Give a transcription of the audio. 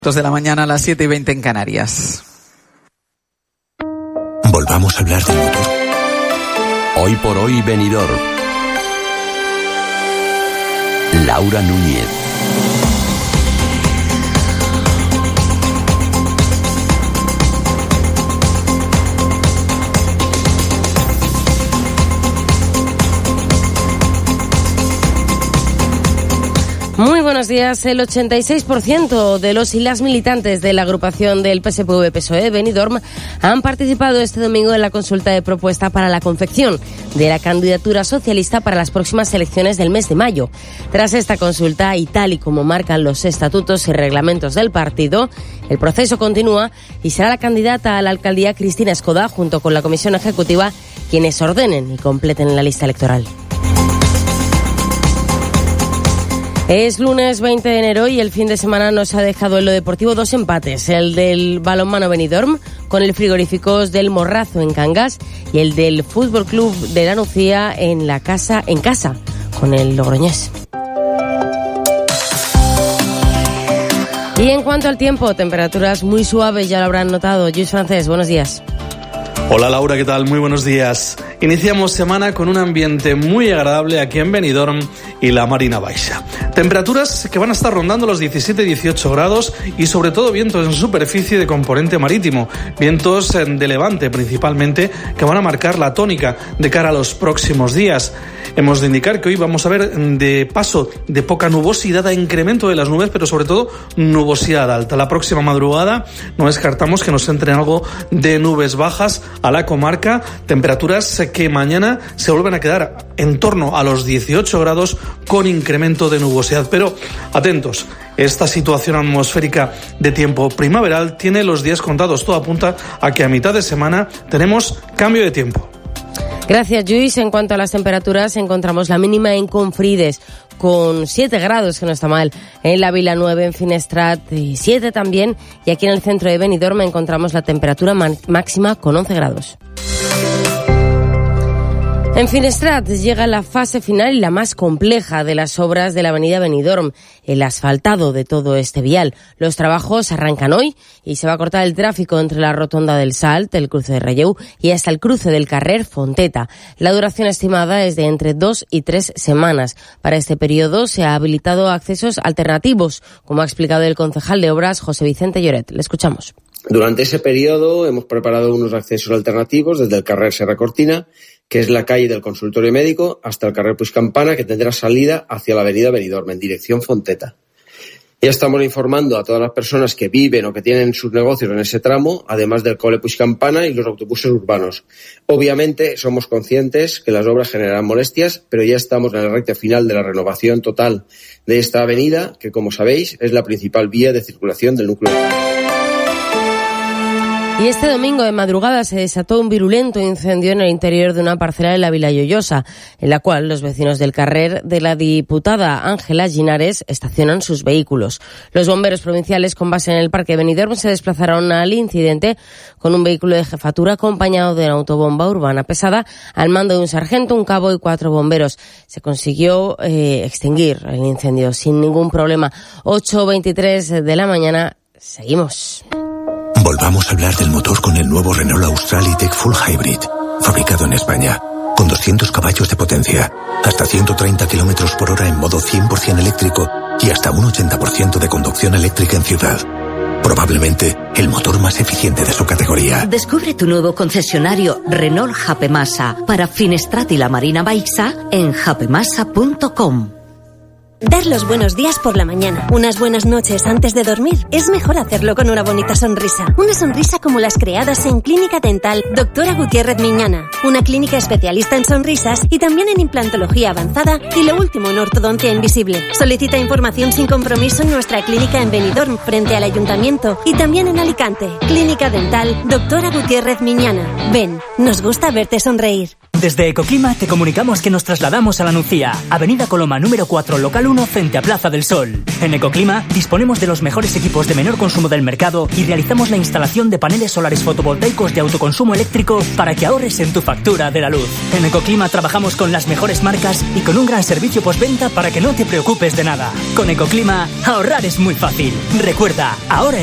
De la mañana a las 7:20 en Canarias. Volvamos a hablar del motor. Hoy por hoy Benidorm. Laura Núñez. Muy buenos días. El 86% de los y las militantes de la agrupación del PSPV-PSOE Benidorm han participado este domingo en la consulta de propuesta para la confección de la candidatura socialista para las próximas elecciones del mes de mayo. Tras esta consulta, y tal y como marcan los estatutos y reglamentos del partido, el proceso continúa y será la candidata a la alcaldía Cristina Escoda, junto con la comisión ejecutiva, quienes ordenen y completen la lista electoral. Es lunes 20 de enero y el fin de semana nos ha dejado en lo deportivo dos empates, el del balonmano Benidorm con el Frigoríficos del Morrazo en Cangas y el del Fútbol Club de la Nucía en casa con el Logroñés. Y en cuanto al tiempo, temperaturas muy suaves, ya lo habrán notado. Lluís Francés, buenos días. Hola Laura, ¿qué tal? Muy buenos días. Iniciamos semana con un ambiente muy agradable aquí en Benidorm y la Marina Baixa. Temperaturas que van a estar rondando los 17-18 grados y sobre todo vientos en superficie de componente marítimo, vientos de levante principalmente, que van a marcar la tónica de cara a los próximos días. Hemos de indicar que hoy vamos a ver de paso de poca nubosidad a incremento de las nubes, pero sobre todo nubosidad alta. La próxima madrugada no descartamos que nos entren algo de nubes bajas a la comarca, temperaturas que mañana se vuelven a quedar en torno a los 18 grados con incremento de nubosidad. Pero atentos, esta situación atmosférica de tiempo primaveral tiene los días contados. Todo apunta a que a mitad de semana tenemos cambio de tiempo. Gracias, Lluís. En cuanto a las temperaturas, encontramos la mínima en Confrides con 7 grados, que no está mal, en la Vila 9, en Finestrat, y 7 también, y aquí en el centro de Benidorm encontramos la temperatura máxima con 11 grados. En Finestrat llega la fase final y la más compleja de las obras de la avenida Benidorm, el asfaltado de todo este vial. Los trabajos arrancan hoy y se va a cortar el tráfico entre la rotonda del Salt, el cruce de Relleu, y hasta el cruce del Carrer Fonteta. La duración estimada es de entre 2 y 3 semanas. Para este periodo se ha habilitado accesos alternativos, como ha explicado el concejal de Obras, José Vicente Lloret. Le escuchamos. Durante ese periodo hemos preparado unos accesos alternativos desde el Carrer Serra Cortina, que es la calle del consultorio médico, hasta el Carrer Puigcampana, que tendrá salida hacia la avenida Benidorm, en dirección Fonteta. Ya estamos informando a todas las personas que viven o que tienen sus negocios en ese tramo, además del cole Puigcampana y los autobuses urbanos. Obviamente somos conscientes que las obras generarán molestias, pero ya estamos en la recta final de la renovación total de esta avenida, que como sabéis es la principal vía de circulación del núcleo. Y este domingo de madrugada se desató un virulento incendio en el interior de una parcela de la Vila Lloyosa, en la cual los vecinos del carrer de la diputada Ángela Ginares estacionan sus vehículos. Los bomberos provinciales con base en el Parque Benidorm se desplazaron al incidente con un vehículo de jefatura acompañado de una autobomba urbana pesada al mando de un sargento, un cabo y 4 bomberos. Se consiguió extinguir el incendio sin ningún problema. 8:23 de la mañana. Seguimos. Volvamos a hablar del motor con el nuevo Renault Austral E-Tech Full Hybrid, fabricado en España, con 200 caballos de potencia, hasta 130 km por hora en modo 100% eléctrico y hasta un 80% de conducción eléctrica en ciudad. Probablemente el motor más eficiente de su categoría. Descubre tu nuevo concesionario Renault Japemasa para Finestrat y la Marina Baixa en japemasa.com. Dar los buenos días por la mañana, unas buenas noches antes de dormir, es mejor hacerlo con una bonita sonrisa. Una sonrisa como las creadas en Clínica Dental Doctora Gutiérrez Miñana, una clínica especialista en sonrisas y también en implantología avanzada y lo último en ortodoncia invisible. Solicita información sin compromiso en nuestra clínica en Benidorm, frente al Ayuntamiento, y también en Alicante. Clínica Dental Doctora Gutiérrez Miñana. Ven, nos gusta verte sonreír. Desde Ecoclima te comunicamos que nos trasladamos a La Nucía, Avenida Coloma número 4, local 1, frente a Plaza del Sol. En Ecoclima disponemos de los mejores equipos de menor consumo del mercado y realizamos la instalación de paneles solares fotovoltaicos de autoconsumo eléctrico para que ahorres en tu factura de la luz. En Ecoclima trabajamos con las mejores marcas y con un gran servicio postventa para que no te preocupes de nada. Con Ecoclima, ahorrar es muy fácil. Recuerda, ahora